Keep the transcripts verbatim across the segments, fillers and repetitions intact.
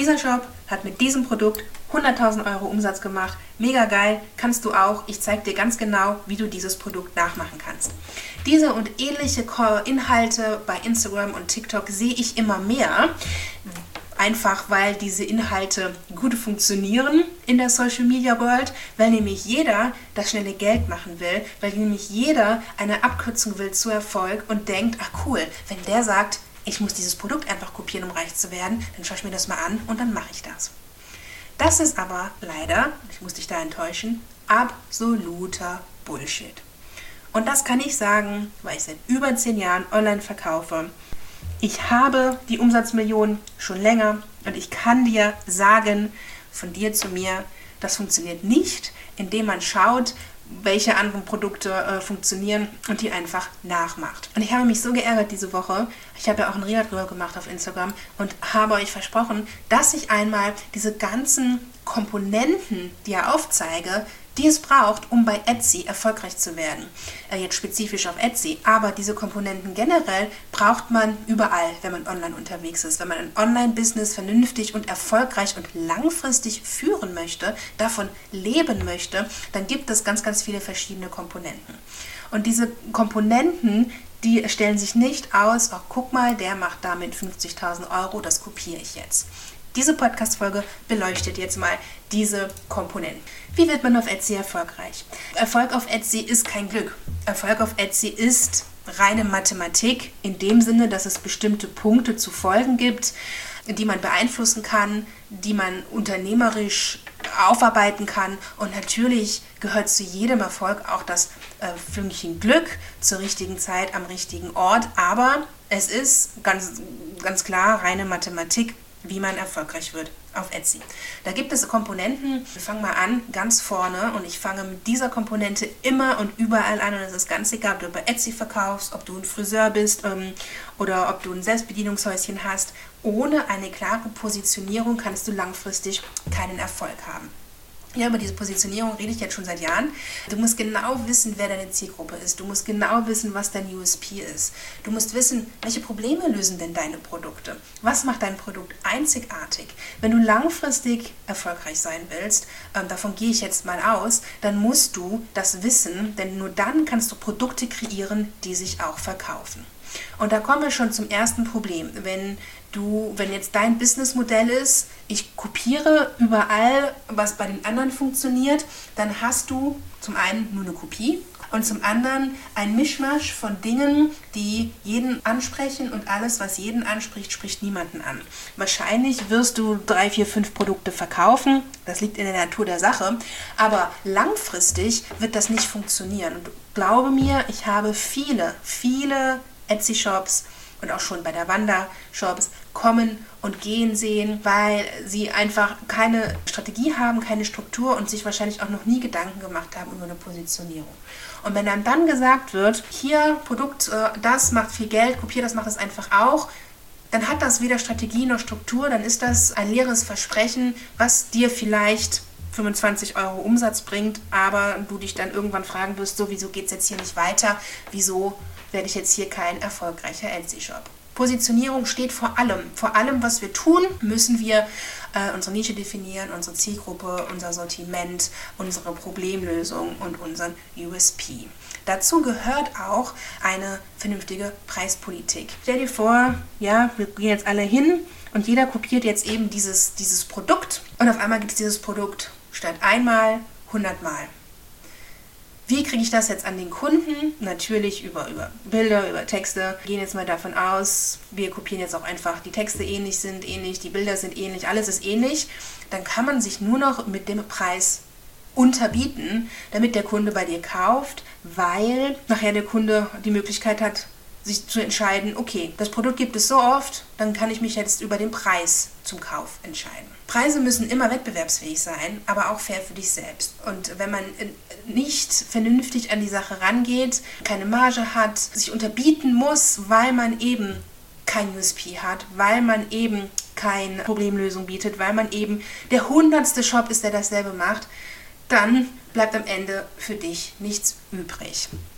Dieser Shop hat mit diesem Produkt hunderttausend Euro Umsatz gemacht. Mega geil, kannst du auch. Ich zeige dir ganz genau, wie du dieses Produkt nachmachen kannst. Diese und ähnliche Inhalte bei Instagram und TikTok sehe ich immer mehr. Einfach weil diese Inhalte gut funktionieren in der Social Media World, weil nämlich jeder das schnelle Geld machen will, weil nämlich jeder eine Abkürzung will zu Erfolg und denkt, ach cool, wenn der sagt, ich muss dieses Produkt einfach kopieren, um reich zu werden, dann schaue ich mir das mal an und dann mache ich das. Das ist aber leider, ich muss dich da enttäuschen, absoluter Bullshit. Und das kann ich sagen, weil ich seit über zehn Jahren online verkaufe. Ich habe die Umsatzmillionen schon länger und ich kann dir sagen, von dir zu mir, das funktioniert nicht, indem man schaut, welche anderen Produkte äh, funktionieren und die einfach nachmacht. Und ich habe mich so geärgert diese Woche, ich habe ja auch ein Reel drüber gemacht auf Instagram und habe euch versprochen, dass ich einmal diese ganzen Komponenten, die ich aufzeige, die es braucht, um bei Etsy erfolgreich zu werden. Äh, jetzt spezifisch auf Etsy, aber diese Komponenten generell braucht man überall, wenn man online unterwegs ist. Wenn man ein Online-Business vernünftig und erfolgreich und langfristig führen möchte, davon leben möchte, dann gibt es ganz, ganz viele verschiedene Komponenten. Und diese Komponenten, die stellen sich nicht aus, ach guck mal, der macht damit fünfzigtausend Euro, das kopiere ich jetzt. Diese Podcast-Folge beleuchtet jetzt mal diese Komponenten. Wie wird man auf Etsy erfolgreich? Erfolg auf Etsy ist kein Glück. Erfolg auf Etsy ist reine Mathematik, in dem Sinne, dass es bestimmte Punkte zu folgen gibt, die man beeinflussen kann, die man unternehmerisch aufarbeiten kann. Und natürlich gehört zu jedem Erfolg auch das äh, Fünkchen Glück zur richtigen Zeit am richtigen Ort. Aber es ist ganz, ganz klar reine Mathematik, wie man erfolgreich wird auf Etsy. Da gibt es Komponenten, wir fangen mal an, ganz vorne und ich fange mit dieser Komponente immer und überall an und es ist ganz egal, ob du bei Etsy verkaufst, ob du ein Friseur bist ähm, oder ob du ein Selbstbedienungshäuschen hast. Ohne eine klare Positionierung kannst du langfristig keinen Erfolg haben. Ja, über diese Positionierung rede ich jetzt schon seit Jahren. Du musst genau wissen, wer deine Zielgruppe ist. Du musst genau wissen, was dein U S P ist. Du musst wissen, welche Probleme lösen denn deine Produkte? Was macht dein Produkt einzigartig? Wenn du langfristig erfolgreich sein willst, ähm, davon gehe ich jetzt mal aus, dann musst du das wissen, denn nur dann kannst du Produkte kreieren, die sich auch verkaufen. Und da kommen wir schon zum ersten Problem. Wenn du, wenn jetzt dein Businessmodell ist, ich kopiere überall, was bei den anderen funktioniert, dann hast du zum einen nur eine Kopie und zum anderen ein Mischmasch von Dingen, die jeden ansprechen und alles, was jeden anspricht, spricht niemanden an. Wahrscheinlich wirst du drei, vier, fünf Produkte verkaufen, das liegt in der Natur der Sache, aber langfristig wird das nicht funktionieren. Und glaube mir, ich habe viele, viele Etsy-Shops und auch schon bei der Wanda-Shops kommen und gehen sehen, weil sie einfach keine Strategie haben, keine Struktur und sich wahrscheinlich auch noch nie Gedanken gemacht haben über eine Positionierung. Und wenn dann dann gesagt wird, hier Produkt, das macht viel Geld, kopier das, macht das einfach auch, dann hat das weder Strategie noch Struktur, dann ist das ein leeres Versprechen, was dir vielleicht fünfundzwanzig Euro Umsatz bringt, aber du dich dann irgendwann fragen wirst, so, wieso geht es jetzt hier nicht weiter, wieso werde ich jetzt hier kein erfolgreicher Etsy-Shop. Positionierung steht vor allem. Vor allem, was wir tun, müssen wir äh, unsere Nische definieren, unsere Zielgruppe, unser Sortiment, unsere Problemlösung und unseren U S P. Dazu gehört auch eine vernünftige Preispolitik. Stell dir vor, ja, wir gehen jetzt alle hin und jeder kopiert jetzt eben dieses, dieses Produkt und auf einmal gibt es dieses Produkt statt einmal hundertmal. Wie kriege ich das jetzt an den Kunden? Natürlich über, über Bilder, über Texte. Wir gehen jetzt mal davon aus, wir kopieren jetzt auch einfach, die Texte ähnlich sind ähnlich, die Bilder sind ähnlich, alles ist ähnlich. Dann kann man sich nur noch mit dem Preis unterbieten, damit der Kunde bei dir kauft, weil nachher der Kunde die Möglichkeit hat, sich zu entscheiden, okay, das Produkt gibt es so oft, dann kann ich mich jetzt über den Preis zum Kauf entscheiden. Preise müssen immer wettbewerbsfähig sein, aber auch fair für dich selbst. Und wenn man nicht vernünftig an die Sache rangeht, keine Marge hat, sich unterbieten muss, weil man eben kein U S P hat, weil man eben keine Problemlösung bietet, weil man eben der hundertste Shop ist, der dasselbe macht, dann bleibt am Ende für dich nichts übrig.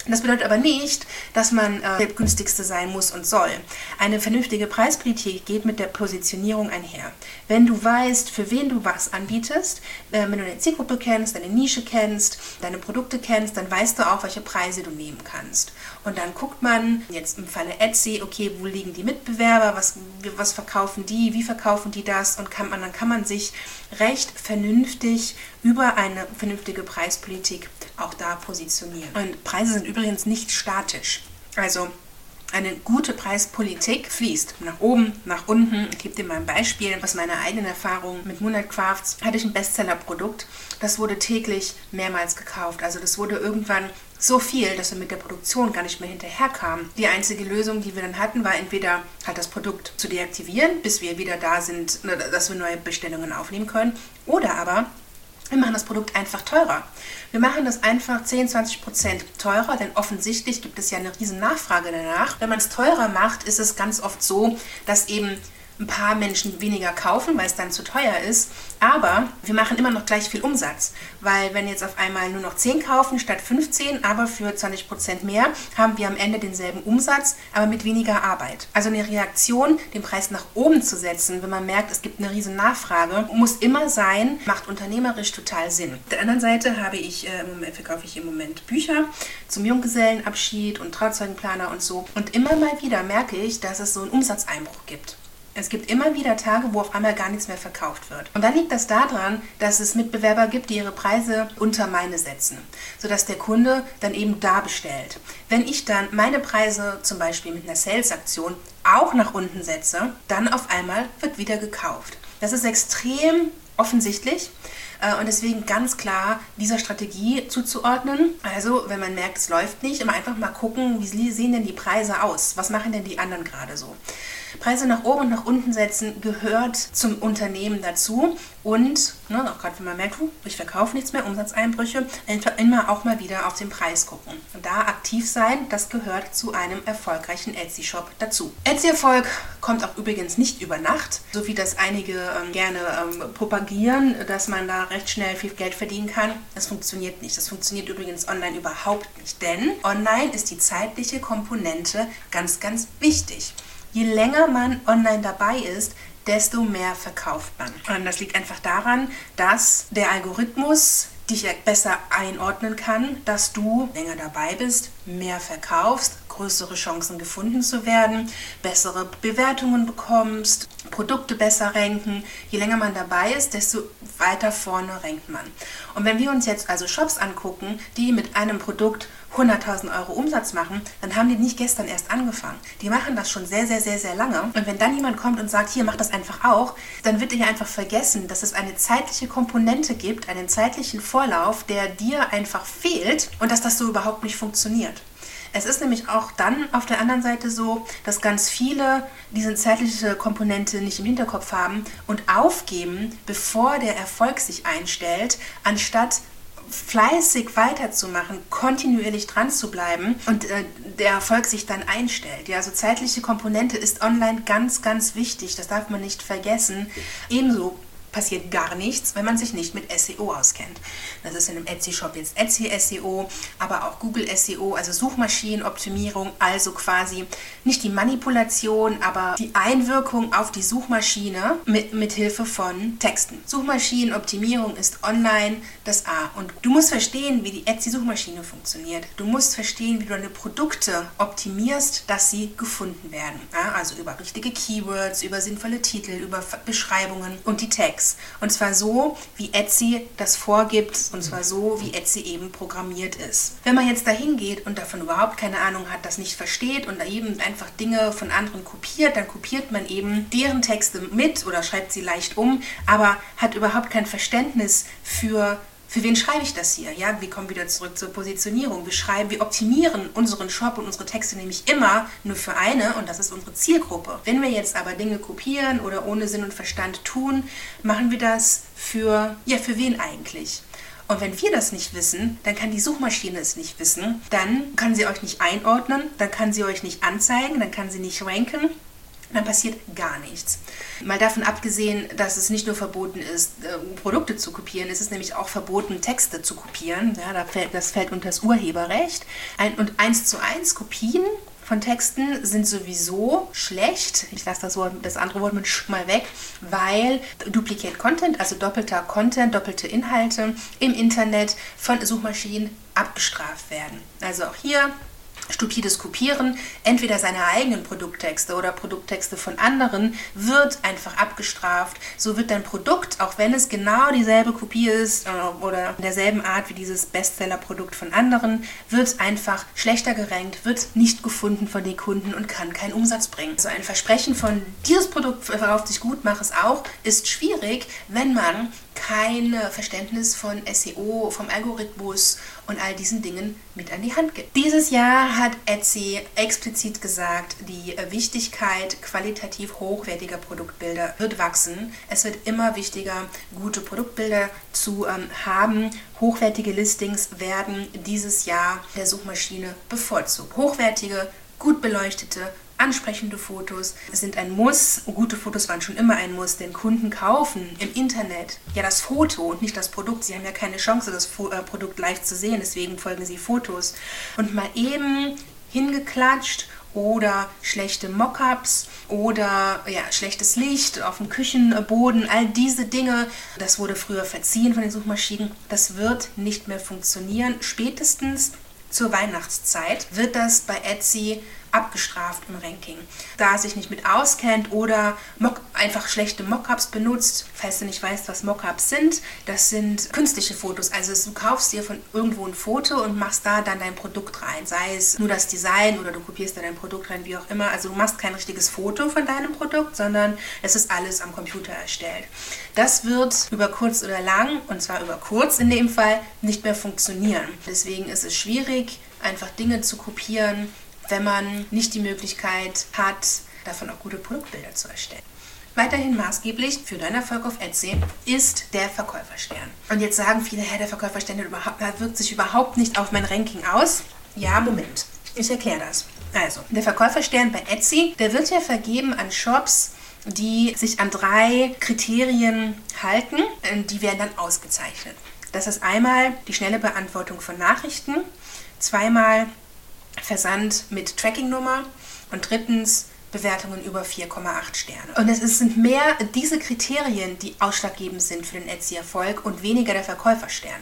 Das bedeutet aber nicht, dass man äh, der günstigste sein muss und soll. Eine vernünftige Preispolitik geht mit der Positionierung einher. Wenn du weißt, für wen du was anbietest, äh, wenn du deine Zielgruppe kennst, deine Nische kennst, deine Produkte kennst, dann weißt du auch, welche Preise du nehmen kannst. Und dann guckt man, jetzt im Falle Etsy, okay, wo liegen die Mitbewerber, was, was verkaufen die, wie verkaufen die das, und kann man, dann kann man sich recht vernünftig über eine vernünftige Preispolitik auch da positionieren. Und Preise sind übrigens nicht statisch. Also eine gute Preispolitik fließt nach oben, nach unten. Ich gebe dir mal ein Beispiel aus meiner eigenen Erfahrung. Mit Moonlight Crafts hatte ich ein Bestsellerprodukt. Das wurde täglich mehrmals gekauft. Also das wurde irgendwann so viel, dass wir mit der Produktion gar nicht mehr hinterherkamen. Die einzige Lösung, die wir dann hatten, war entweder halt das Produkt zu deaktivieren, bis wir wieder da sind, dass wir neue Bestellungen aufnehmen können, oder aber wir machen das Produkt einfach teurer. Wir machen das einfach zehn, zwanzig Prozent teurer, denn offensichtlich gibt es ja eine riesen Nachfrage danach. Wenn man es teurer macht, ist es ganz oft so, dass eben ein paar Menschen weniger kaufen, weil es dann zu teuer ist. Aber wir machen immer noch gleich viel Umsatz, weil wenn jetzt auf einmal nur noch zehn kaufen statt fünfzehn, aber für zwanzig Prozent mehr, haben wir am Ende denselben Umsatz, aber mit weniger Arbeit. Also eine Reaktion, den Preis nach oben zu setzen, wenn man merkt, es gibt eine riesen Nachfrage, muss immer sein, macht unternehmerisch total Sinn. Auf der anderen Seite habe ich, äh, im Moment, verkaufe ich im Moment Bücher zum Junggesellenabschied und Trauzeugenplaner und so. Und immer mal wieder merke ich, dass es so einen Umsatzeinbruch gibt. Es gibt immer wieder Tage, wo auf einmal gar nichts mehr verkauft wird. Und dann liegt das daran, dass es Mitbewerber gibt, die ihre Preise unter meine setzen, sodass der Kunde dann eben da bestellt. Wenn ich dann meine Preise zum Beispiel mit einer Sales-Aktion auch nach unten setze, dann auf einmal wird wieder gekauft. Das ist extrem offensichtlich und deswegen ganz klar dieser Strategie zuzuordnen. Also wenn man merkt, es läuft nicht, immer einfach mal gucken, wie sehen denn die Preise aus? Was machen denn die anderen gerade so? Preise nach oben und nach unten setzen gehört zum Unternehmen dazu und ne, auch gerade wenn man merkt, ich verkaufe nichts mehr, Umsatzeinbrüche, einfach immer auch mal wieder auf den Preis gucken. Und da aktiv sein, das gehört zu einem erfolgreichen Etsy-Shop dazu. Etsy-Erfolg kommt auch übrigens nicht über Nacht, so wie das einige ähm, gerne ähm, propagieren, dass man da recht schnell viel Geld verdienen kann. Das funktioniert nicht. Das funktioniert übrigens online überhaupt nicht, denn online ist die zeitliche Komponente ganz, ganz wichtig. Je länger man online dabei ist, desto mehr verkauft man. Und das liegt einfach daran, dass der Algorithmus dich besser einordnen kann, dass du länger dabei bist, mehr verkaufst, größere Chancen gefunden zu werden, bessere Bewertungen bekommst, Produkte besser ranken. Je länger man dabei ist, desto weiter vorne rankt man. Und wenn wir uns jetzt also Shops angucken, die mit einem Produkt hunderttausend Euro Umsatz machen, dann haben die nicht gestern erst angefangen. Die machen das schon sehr, sehr, sehr, sehr lange. Und wenn dann jemand kommt und sagt, hier, mach das einfach auch, dann wird dir einfach vergessen, dass es eine zeitliche Komponente gibt, einen zeitlichen Vorlauf, der dir einfach fehlt und dass das so überhaupt nicht funktioniert. Es ist nämlich auch dann auf der anderen Seite so, dass ganz viele diese zeitliche Komponente nicht im Hinterkopf haben und aufgeben, bevor der Erfolg sich einstellt, anstatt fleißig weiterzumachen, kontinuierlich dran zu bleiben und äh, der Erfolg sich dann einstellt. Ja, also zeitliche Komponente ist online ganz, ganz wichtig. Das darf man nicht vergessen. Ebenso passiert gar nichts, wenn man sich nicht mit S E O auskennt. Das ist in einem Etsy-Shop jetzt Etsy S E O, aber auch Google S E O, also Suchmaschinenoptimierung, also quasi nicht die Manipulation, aber die Einwirkung auf die Suchmaschine mit, mit Hilfe von Texten. Suchmaschinenoptimierung ist online das A. Und du musst verstehen, wie die Etsy-Suchmaschine funktioniert. Du musst verstehen, wie du deine Produkte optimierst, dass sie gefunden werden. Ja, also über richtige Keywords, über sinnvolle Titel, über Beschreibungen und die Tags. Und zwar so, wie Etsy das vorgibt, und zwar so, wie Etsy eben programmiert ist. Wenn man jetzt dahin geht und davon überhaupt keine Ahnung hat, das nicht versteht und da eben einfach Dinge von anderen kopiert, dann kopiert man eben deren Texte mit oder schreibt sie leicht um, aber hat überhaupt kein Verständnis für Für wen schreibe ich das hier? Ja, wir kommen wieder zurück zur Positionierung. Wir schreiben, wir optimieren unseren Shop und unsere Texte nämlich immer nur für eine und das ist unsere Zielgruppe. Wenn wir jetzt aber Dinge kopieren oder ohne Sinn und Verstand tun, machen wir das für, ja, für wen eigentlich? Und wenn wir das nicht wissen, dann kann die Suchmaschine es nicht wissen, dann kann sie euch nicht einordnen, dann kann sie euch nicht anzeigen, dann kann sie nicht ranken. dann passiert gar nichts. Mal davon abgesehen, dass es nicht nur verboten ist, Produkte zu kopieren, es ist nämlich auch verboten, Texte zu kopieren. Ja, das fällt unter das Urheberrecht. Und eins zu eins Kopien von Texten sind sowieso schlecht. Ich lasse das, Wort, das andere Wort mit sch mal weg, weil Duplicate Content, also doppelter Content, doppelte Inhalte im Internet von Suchmaschinen abgestraft werden. Also auch hier stupides Kopieren, entweder seiner eigenen Produkttexte oder Produkttexte von anderen, wird einfach abgestraft. So wird dein Produkt, auch wenn es genau dieselbe Kopie ist äh, oder in derselben Art wie dieses Bestseller-Produkt von anderen, wird einfach schlechter gerankt, wird nicht gefunden von den Kunden und kann keinen Umsatz bringen. Also ein Versprechen von dieses Produkt verkauft sich gut, mach es auch, ist schwierig, wenn man kein Verständnis von S E O, vom Algorithmus und all diesen Dingen mit an die Hand gibt. Dieses Jahr hat Etsy explizit gesagt, die Wichtigkeit qualitativ hochwertiger Produktbilder wird wachsen. Es wird immer wichtiger, gute Produktbilder zu ähm, haben. Hochwertige Listings werden dieses Jahr der Suchmaschine bevorzugt. Hochwertige, gut beleuchtete, ansprechende Fotos sind ein Muss. Gute Fotos waren schon immer ein Muss, denn Kunden kaufen im Internet ja das Foto und nicht das Produkt. Sie haben ja keine Chance, das Produkt live zu sehen, deswegen folgen sie Fotos. Und mal eben hingeklatscht oder schlechte Mockups oder ja, schlechtes Licht auf dem Küchenboden, all diese Dinge, das wurde früher verziehen von den Suchmaschinen, das wird nicht mehr funktionieren. Spätestens zur Weihnachtszeit wird das bei Etsy abgestraft im Ranking. Da es sich nicht mit auskennt oder Mock, einfach schlechte Mockups benutzt, falls du nicht weißt, was Mockups sind, das sind künstliche Fotos. Also du kaufst dir von irgendwo ein Foto und machst da dann dein Produkt rein, sei es nur das Design oder du kopierst da dein Produkt rein, wie auch immer. Also du machst kein richtiges Foto von deinem Produkt, sondern es ist alles am Computer erstellt. Das wird über kurz oder lang, und zwar über kurz in dem Fall, nicht mehr funktionieren. Deswegen ist es schwierig, einfach Dinge zu kopieren, wenn man nicht die Möglichkeit hat, davon auch gute Produktbilder zu erstellen. Weiterhin maßgeblich für deinen Erfolg auf Etsy ist der Verkäuferstern. Und jetzt sagen viele, Herr, der Verkäuferstern wirkt sich überhaupt nicht auf mein Ranking aus. Ja, Moment, ich erkläre das. Also, der Verkäuferstern bei Etsy, der wird ja vergeben an Shops, die sich an drei Kriterien halten. Die werden dann ausgezeichnet. Das ist einmal die schnelle Beantwortung von Nachrichten, zweimal Versand mit Tracking-Nummer und drittens Bewertungen über vier Komma acht Sterne. Und es sind mehr diese Kriterien, die ausschlaggebend sind für den Etsy-Erfolg und weniger der Verkäuferstern.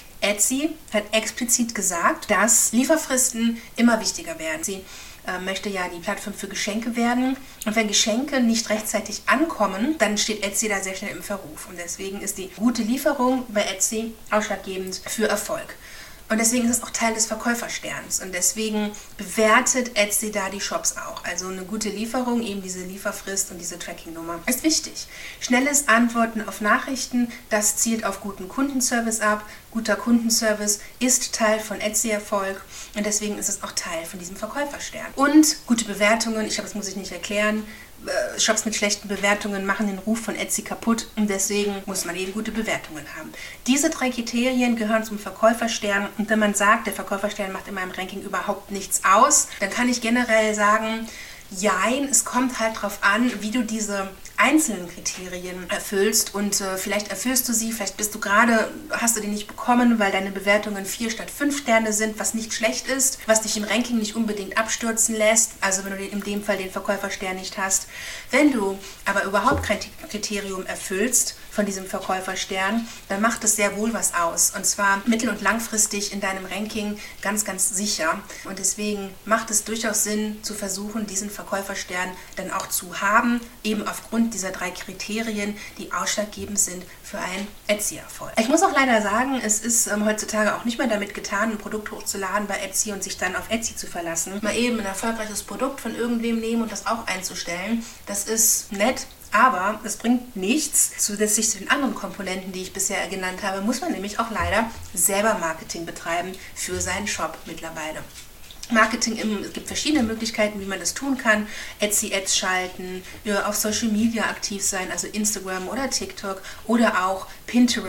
Etsy hat explizit gesagt, dass Lieferfristen immer wichtiger werden. Sie äh, möchte ja die Plattform für Geschenke werden und wenn Geschenke nicht rechtzeitig ankommen, dann steht Etsy da sehr schnell im Verruf. Und deswegen ist die gute Lieferung bei Etsy ausschlaggebend für Erfolg. Und deswegen ist es auch Teil des Verkäufersterns. Und deswegen bewertet Etsy da die Shops auch. Also eine gute Lieferung, eben diese Lieferfrist und diese Tracking-Nummer ist wichtig. Schnelles Antworten auf Nachrichten, das zielt auf guten Kundenservice ab. Guter Kundenservice ist Teil von Etsy-Erfolg. Und deswegen ist es auch Teil von diesem Verkäuferstern. Und gute Bewertungen, ich glaube, das muss ich nicht erklären. Shops mit schlechten Bewertungen machen den Ruf von Etsy kaputt und deswegen muss man eben gute Bewertungen haben. Diese drei Kriterien gehören zum Verkäuferstern und wenn man sagt, der Verkäuferstern macht in meinem Ranking überhaupt nichts aus, dann kann ich generell sagen, jein, es kommt halt drauf an, wie du diese einzelnen Kriterien erfüllst und äh, vielleicht erfüllst du sie, vielleicht bist du gerade, hast du die nicht bekommen, weil deine Bewertungen vier statt fünf Sterne sind, was nicht schlecht ist, was dich im Ranking nicht unbedingt abstürzen lässt, also wenn du in dem Fall den Verkäuferstern nicht hast. Wenn du aber überhaupt kein Kriterium erfüllst von diesem Verkäuferstern, dann macht es sehr wohl was aus und zwar mittel- und langfristig in deinem Ranking ganz, ganz sicher und deswegen macht es durchaus Sinn zu versuchen, diesen Verkäuferstern dann auch zu haben, eben aufgrund dieser drei Kriterien, die ausschlaggebend sind für einen Etsy-Erfolg. Ich muss auch leider sagen, es ist ähm, heutzutage auch nicht mehr damit getan, ein Produkt hochzuladen bei Etsy und sich dann auf Etsy zu verlassen. Mal eben ein erfolgreiches Produkt von irgendwem nehmen und das auch einzustellen, das ist nett, aber es bringt nichts. Zusätzlich zu den anderen Komponenten, die ich bisher genannt habe, muss man nämlich auch leider selber Marketing betreiben für seinen Shop mittlerweile. Marketing, im, es gibt verschiedene Möglichkeiten, wie man das tun kann. Etsy-Ads schalten, auf Social Media aktiv sein, also Instagram oder TikTok oder auch Pinterest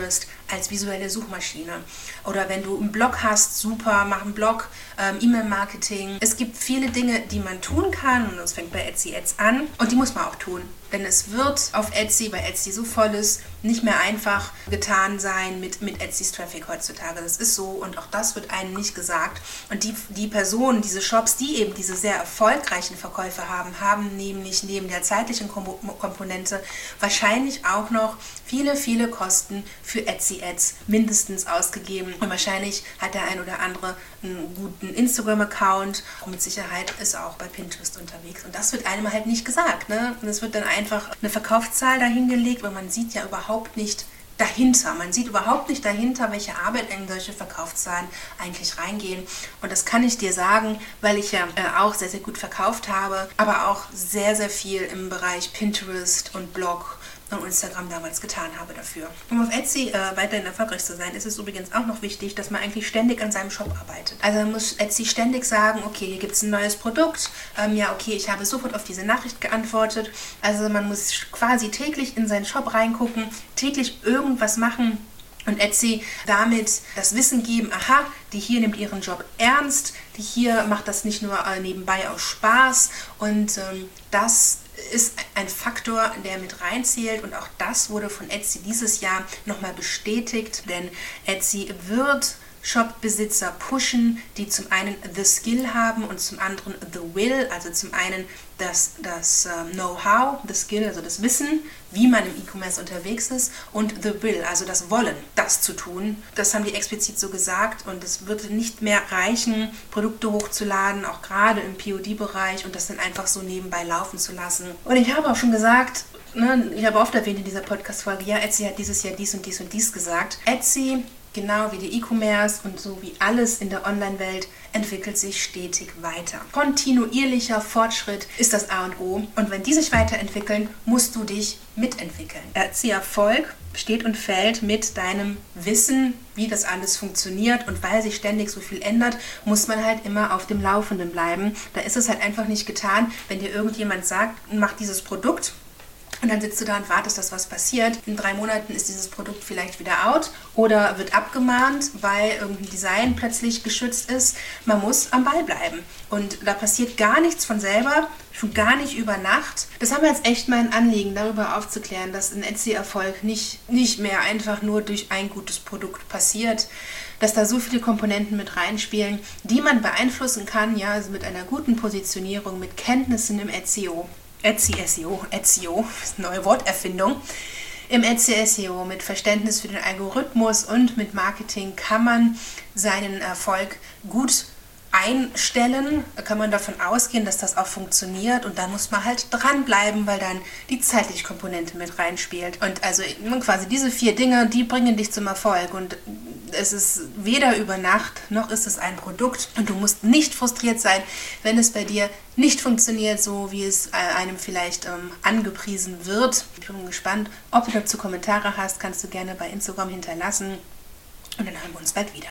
als visuelle Suchmaschine. Oder wenn du einen Blog hast, super, mach einen Blog, ähm, E-Mail-Marketing. Es gibt viele Dinge, die man tun kann und das fängt bei Etsy Ads an und die muss man auch tun. Denn es wird auf Etsy, weil Etsy so voll ist, nicht mehr einfach getan sein mit, mit Etsys Traffic heutzutage. Das ist so und auch das wird einem nicht gesagt. Und die, die Personen, diese Shops, die eben diese sehr erfolgreichen Verkäufe haben, haben nämlich neben der zeitlichen Komponente wahrscheinlich auch noch viele, viele Kosten für Etsy Ads mindestens ausgegeben. Und wahrscheinlich hat der ein oder andere einen guten Instagram-Account und mit Sicherheit ist er auch bei Pinterest unterwegs. Und das wird einem halt nicht gesagt, ne? Und es wird dann einfach eine Verkaufszahl dahingelegt, weil man sieht ja überhaupt nicht dahinter. Man sieht überhaupt nicht dahinter, welche Arbeit in solche Verkaufszahlen eigentlich reingehen. Und das kann ich dir sagen, weil ich ja äh, auch sehr, sehr gut verkauft habe, aber auch sehr, sehr viel im Bereich Pinterest und Blog und Instagram damals getan habe dafür. Um auf Etsy äh, weiterhin erfolgreich zu sein, ist es übrigens auch noch wichtig, dass man eigentlich ständig an seinem Shop arbeitet. Also man muss Etsy ständig sagen, okay, hier gibt es ein neues Produkt, ähm, ja okay, ich habe sofort auf diese Nachricht geantwortet. Also man muss quasi täglich in seinen Shop reingucken, täglich irgendwas machen und Etsy damit das Wissen geben, aha, die hier nimmt ihren Job ernst, die hier macht das nicht nur äh, nebenbei aus Spaß und ähm, das ist ein Faktor, der mit reinzählt und auch das wurde von Etsy dieses Jahr nochmal bestätigt, denn Etsy wird Shop-Besitzer pushen, die zum einen the Skill haben und zum anderen the Will, also zum einen das, das uh, Know-how, the Skill, also das Wissen, wie man im E-Commerce unterwegs ist und the Will, also das Wollen, das zu tun. Das haben die explizit so gesagt und es wird nicht mehr reichen, Produkte hochzuladen, auch gerade im P O D-Bereich und das dann einfach so nebenbei laufen zu lassen. Und ich habe auch schon gesagt, ne, ich habe oft erwähnt in dieser Podcast-Folge, ja, Etsy hat dieses Jahr dies und dies und dies gesagt. Etsy, genau wie der E-Commerce und so wie alles in der Online-Welt, entwickelt sich stetig weiter. Kontinuierlicher Fortschritt ist das A und O. Und wenn die sich weiterentwickeln, musst du dich mitentwickeln. Etsy-Erfolg steht und fällt mit deinem Wissen, wie das alles funktioniert. Und weil sich ständig so viel ändert, muss man halt immer auf dem Laufenden bleiben. Da ist es halt einfach nicht getan, wenn dir irgendjemand sagt, mach dieses Produkt. Und dann sitzt du da und wartest, dass was passiert. In drei Monaten ist dieses Produkt vielleicht wieder out oder wird abgemahnt, weil irgendein Design plötzlich geschützt ist. Man muss am Ball bleiben. Und da passiert gar nichts von selber, schon gar nicht über Nacht. Das haben wir jetzt echt mal ein Anliegen, darüber aufzuklären, dass ein Etsy-Erfolg nicht, nicht mehr einfach nur durch ein gutes Produkt passiert, dass da so viele Komponenten mit reinspielen, die man beeinflussen kann, ja, also mit einer guten Positionierung, mit Kenntnissen im S E O. Etsy S E O, S E O, neue Worterfindung. Im Etsy S E O mit Verständnis für den Algorithmus und mit Marketing kann man seinen Erfolg gut einstellen, da kann man davon ausgehen, dass das auch funktioniert und dann muss man halt dranbleiben, weil dann die zeitliche Komponente mit reinspielt. Und also quasi diese vier Dinge, die bringen dich zum Erfolg und es ist weder über Nacht, noch ist es ein Produkt und du musst nicht frustriert sein, wenn es bei dir nicht funktioniert, so wie es einem vielleicht ähm, angepriesen wird. Ich bin gespannt, ob du dazu Kommentare hast, kannst du gerne bei Instagram hinterlassen und dann hören wir uns bald wieder.